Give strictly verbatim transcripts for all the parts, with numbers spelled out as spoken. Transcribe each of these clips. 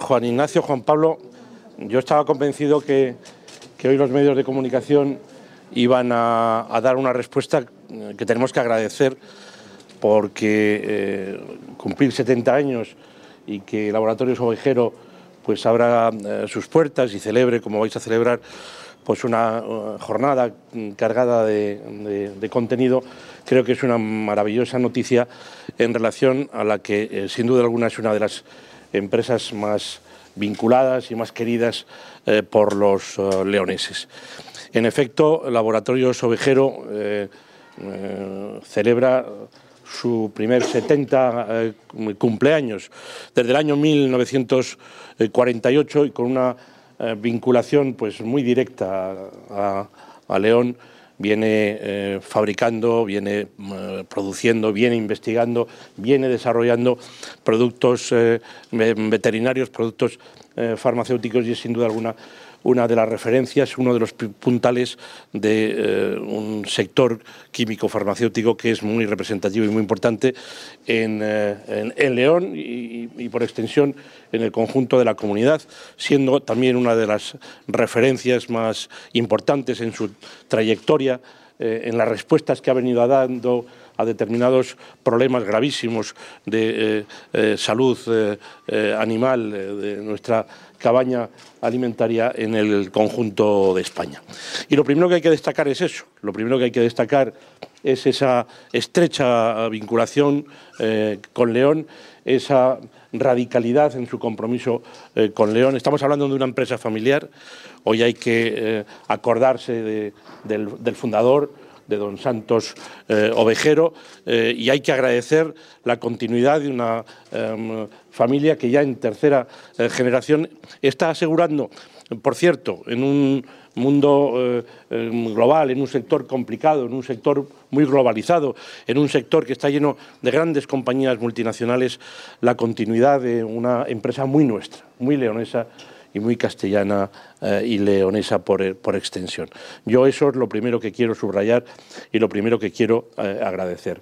Juan Ignacio, Juan Pablo, yo estaba convencido que, que hoy los medios de comunicación iban a, a dar una respuesta que tenemos que agradecer, porque eh, cumplir setenta años y que Laboratorios Ovejero pues abra eh, sus puertas y celebre, como vais a celebrar, pues una uh, jornada cargada de, de, de contenido, creo que es una maravillosa noticia en relación a la que, eh, sin duda alguna, es una de las empresas más vinculadas y más queridas eh, por los uh, leoneses. En efecto, Laboratorios Ovejero eh, eh, celebra su primer setenta eh, cumpleaños desde el año mil novecientos cuarenta y ocho y con una eh, vinculación pues muy directa a, a León. Viene eh, fabricando, viene eh, produciendo, viene investigando, viene desarrollando productos eh, veterinarios, productos eh, farmacéuticos, y es sin duda alguna una de las referencias, uno de los puntales de eh, un sector químico-farmacéutico que es muy representativo y muy importante en, eh, en, en León y, y, por extensión, en el conjunto de la comunidad, siendo también una de las referencias más importantes en su trayectoria, eh, en las respuestas que ha venido dando a determinados problemas gravísimos de eh, eh, salud eh, eh, animal eh, de nuestra cabaña alimentaria en el conjunto de España. Y lo primero que hay que destacar es eso, lo primero que hay que destacar es esa estrecha vinculación eh, con León, esa radicalidad en su compromiso eh, con León. Estamos hablando de una empresa familiar, hoy hay que eh, acordarse de, del, del fundador, de don Santos eh, Ovejero, eh, y hay que agradecer la continuidad de una eh, familia que ya en tercera eh, generación está asegurando, por cierto, en un mundo eh, eh, global, en un sector complicado, en un sector muy globalizado, en un sector que está lleno de grandes compañías multinacionales, la continuidad de una empresa muy nuestra, muy leonesa y muy castellana eh, y leonesa por, por extensión. Yo eso es lo primero que quiero subrayar y lo primero que quiero eh, agradecer.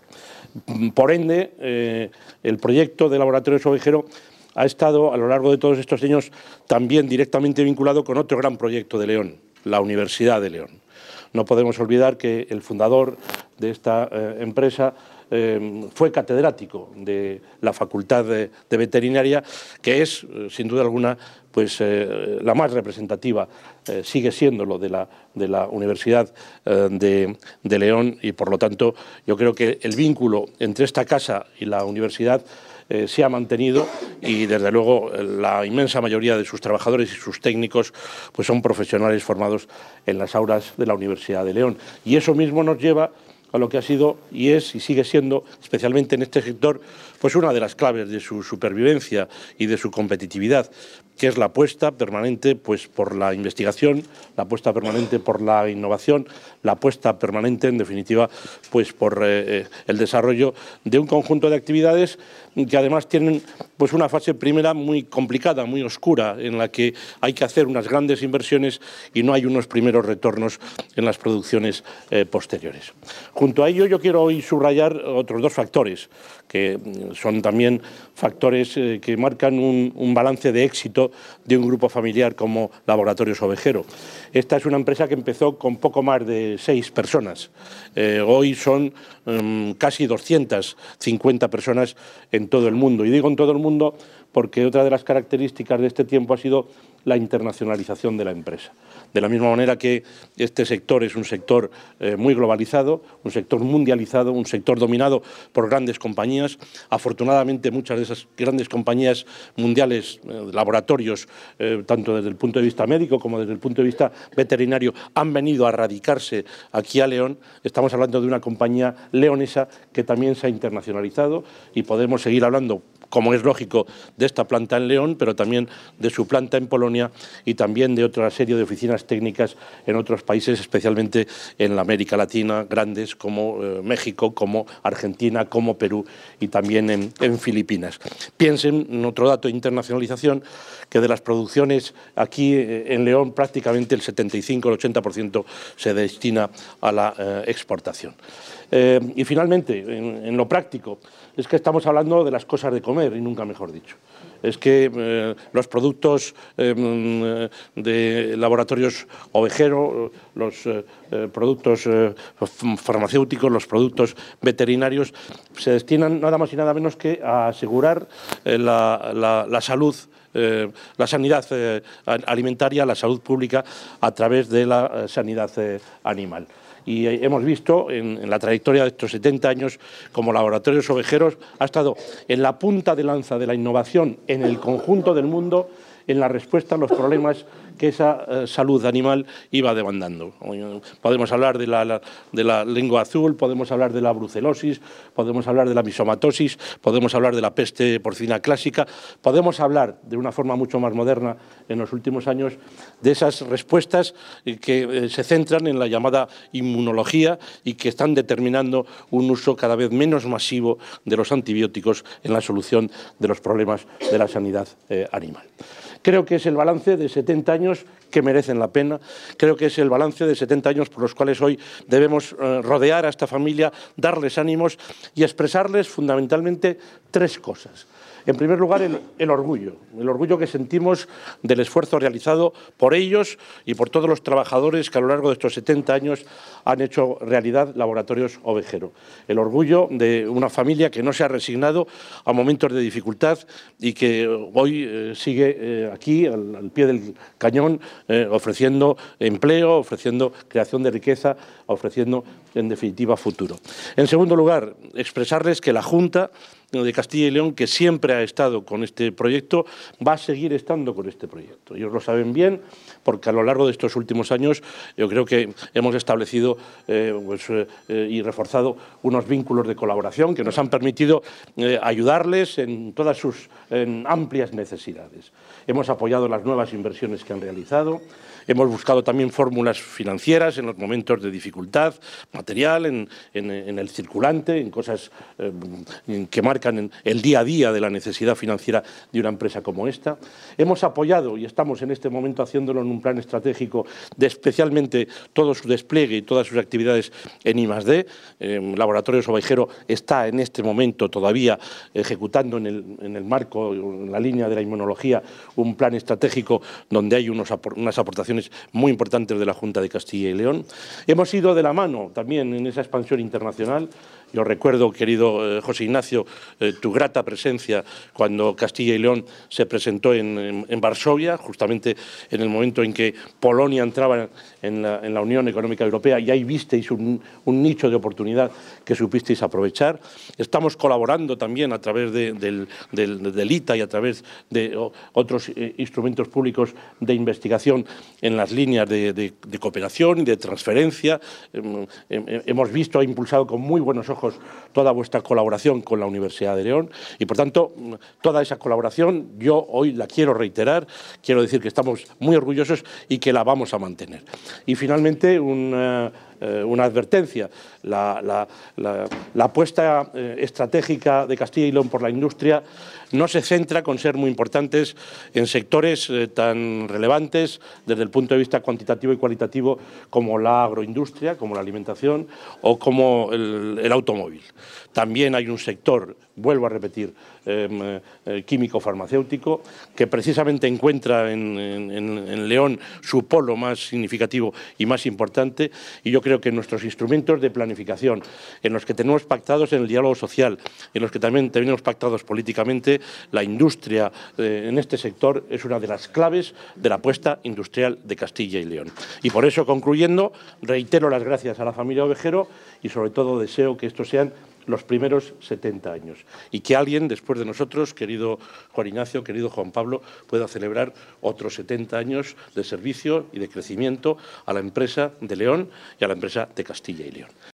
Por ende, eh, el proyecto de Laboratorios Ovejero ha estado a lo largo de todos estos años también directamente vinculado con otro gran proyecto de León, la Universidad de León. No podemos olvidar que el fundador de esta eh, empresa eh, fue catedrático de la Facultad de, de Veterinaria, que es, eh, sin duda alguna, pues eh, la más representativa, eh, sigue siéndolo, de la, de la Universidad eh, de, de León, y por lo tanto yo creo que el vínculo entre esta casa y la universidad Eh, se ha mantenido, y desde luego la inmensa mayoría de sus trabajadores y sus técnicos pues son profesionales formados en las aulas de la Universidad de León, y eso mismo nos lleva a lo que ha sido y es y sigue siendo, especialmente en este sector, pues una de las claves de su supervivencia y de su competitividad, que es la apuesta permanente pues por la investigación, la apuesta permanente por la innovación, la apuesta permanente, en definitiva, pues por eh, el desarrollo de un conjunto de actividades que además tienen pues una fase primera muy complicada, muy oscura, en la que hay que hacer unas grandes inversiones y no hay unos primeros retornos en las producciones eh, posteriores. Junto a ello, yo quiero hoy subrayar otros dos factores, que son también factores eh, que marcan un, un balance de éxito de un grupo familiar como Laboratorios Ovejero. Esta es una empresa que empezó con poco más de seis personas. Eh, hoy son um, casi doscientas cincuenta personas en todo el mundo. Y digo en todo el mundo porque otra de las características de este tiempo ha sido la internacionalización de la empresa. De la misma manera que este sector es un sector eh, muy globalizado, un sector mundializado, un sector dominado por grandes compañías. Afortunadamente, muchas de esas grandes compañías mundiales, eh, laboratorios, eh, tanto desde el punto de vista médico como desde el punto de vista veterinario, han venido a radicarse aquí a León. Estamos hablando de una compañía leonesa que también se ha internacionalizado, y podemos seguir hablando, como es lógico, de esta planta en León, pero también de su planta en Polonia y también de otra serie de oficinas técnicas en otros países, especialmente en la América Latina, grandes como eh, México, como Argentina, como Perú y también en, en Filipinas. Piensen en otro dato de internacionalización, que de las producciones aquí eh, en León prácticamente el setenta y cinco, el ochenta por ciento se destina a la eh, exportación. Eh, y finalmente, en, en lo práctico, es que estamos hablando de las cosas de comer, y nunca mejor dicho. Es que eh, los productos eh, de laboratorios Ovejero, los eh, productos eh, farmacéuticos, los productos veterinarios, se destinan nada más y nada menos que a asegurar eh, la, la, la salud, eh, la sanidad eh, alimentaria, la salud pública a través de la eh, sanidad eh, animal. Y hemos visto en, en la trayectoria de estos setenta años como Laboratorios Ovejeros ha estado en la punta de lanza de la innovación en el conjunto del mundo en la respuesta a los problemas que esa eh, salud animal iba demandando. Podemos hablar de la, la, de la lengua azul, podemos hablar de la brucelosis, podemos hablar de la misomatosis, podemos hablar de la peste porcina clásica, podemos hablar de una forma mucho más moderna en los últimos años de esas respuestas que eh, se centran en la llamada inmunología y que están determinando un uso cada vez menos masivo de los antibióticos en la solución de los problemas de la sanidad eh, animal. Creo que es el balance de setenta años que merecen la pena. Creo que es el balance de setenta años por los cuales hoy debemos eh, rodear a esta familia, darles ánimos y expresarles fundamentalmente tres cosas. En primer lugar, el, el orgullo, el orgullo que sentimos del esfuerzo realizado por ellos y por todos los trabajadores que a lo largo de estos setenta años han hecho realidad Laboratorios Ovejero. El orgullo de una familia que no se ha resignado a momentos de dificultad y que hoy eh, sigue eh, aquí, al, al pie del cañón, eh, ofreciendo empleo, ofreciendo creación de riqueza, ofreciendo, en definitiva, futuro. En segundo lugar, expresarles que la Junta de Castilla y León, que siempre ha estado con este proyecto, va a seguir estando con este proyecto. Ellos lo saben bien, porque a lo largo de estos últimos años yo creo que hemos establecido eh, pues, eh, y reforzado unos vínculos de colaboración que nos han permitido eh, ayudarles en todas sus en amplias necesidades. Hemos apoyado las nuevas inversiones que han realizado, hemos buscado también fórmulas financieras en los momentos de dificultad material, en, en, en el circulante, en cosas eh, que marcan en el día a día de la necesidad financiera de una empresa como esta. Hemos apoyado, y estamos en este momento haciéndolo en un plan estratégico, de especialmente todo su despliegue y todas sus actividades en I más D. Eh, Laboratorios Ovejero está en este momento todavía ejecutando en el, en el marco, en la línea de la inmunología, un plan estratégico donde hay unos, unas aportaciones muy importantes de la Junta de Castilla y León. Hemos ido de la mano también en esa expansión internacional. Yo recuerdo, querido eh, José Ignacio, eh, tu grata presencia cuando Castilla y León se presentó en, en, en Varsovia, justamente en el momento en que Polonia entraba en la, en la Unión Económica Europea, y ahí visteis un, un nicho de oportunidad que supisteis aprovechar. Estamos colaborando también a través de, del, del, del I T A y a través de o, otros eh, instrumentos públicos de investigación en las líneas de, de, de cooperación y de transferencia. Eh, eh, hemos visto, ha impulsado con muy buenos ojos toda vuestra colaboración con la Universidad de León y, por tanto, toda esa colaboración yo hoy la quiero reiterar, quiero decir que estamos muy orgullosos y que la vamos a mantener. Y, finalmente, una, eh, una advertencia. La, la, la, la apuesta eh, estratégica de Castilla y León por la industria no se centra, con ser muy importantes, en sectores eh, tan relevantes desde el punto de vista cuantitativo y cualitativo como la agroindustria, como la alimentación o como el, el automóvil. También hay un sector, vuelvo a repetir, eh, eh, químico-farmacéutico, que precisamente encuentra en, en, en León su polo más significativo y más importante, y yo creo que nuestros instrumentos de planificación, en los que tenemos pactados en el diálogo social, en los que también tenemos pactados políticamente, la industria eh, en este sector es una de las claves de la apuesta industrial de Castilla y León. Y por eso, concluyendo, reitero las gracias a la familia Ovejero y, sobre todo, deseo que estos sean los primeros setenta años y que alguien después de nosotros, querido Juan Ignacio, querido Juan Pablo, pueda celebrar otros setenta años de servicio y de crecimiento a la empresa de León y a la empresa de Castilla y León.